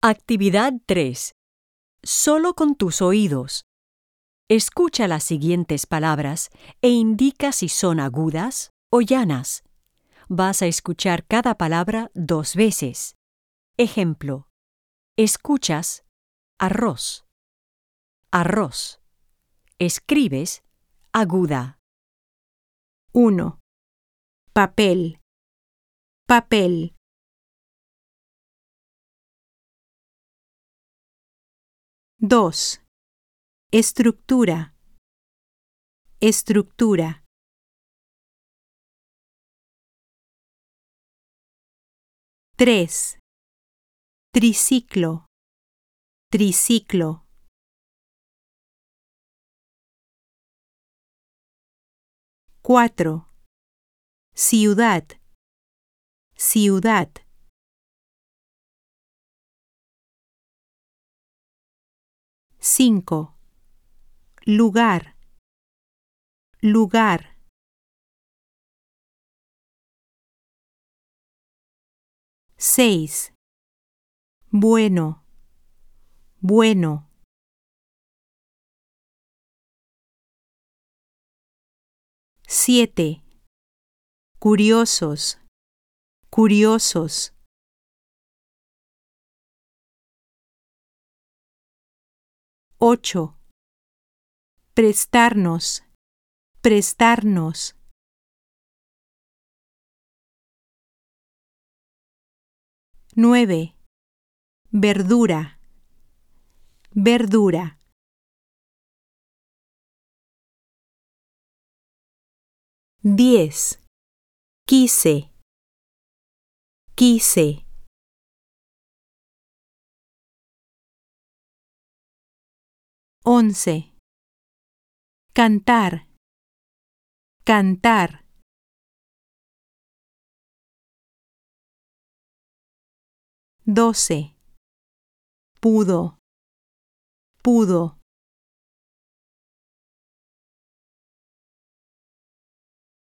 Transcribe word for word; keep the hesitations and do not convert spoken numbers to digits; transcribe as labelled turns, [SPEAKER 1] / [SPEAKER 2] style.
[SPEAKER 1] Actividad tres. Solo con tus oídos. Escucha las siguientes palabras e indica si son agudas o llanas. Vas a escuchar cada palabra dos veces. Ejemplo: escuchas arroz. Arroz. Escribes aguda.
[SPEAKER 2] uno. Papel. Papel. dos. Estructura. Estructura. tres. Triciclo. Triciclo. cuatro. Ciudad. Ciudad. cinco. Lugar. Lugar. seis. Bueno. Bueno. siete. Curiosos. Curiosos. ocho. Prestarnos. Prestarnos. nueve. Verdura. Verdura. diez. Quise. Quise. once. Cantar. Cantar. doce. Pudo. Pudo.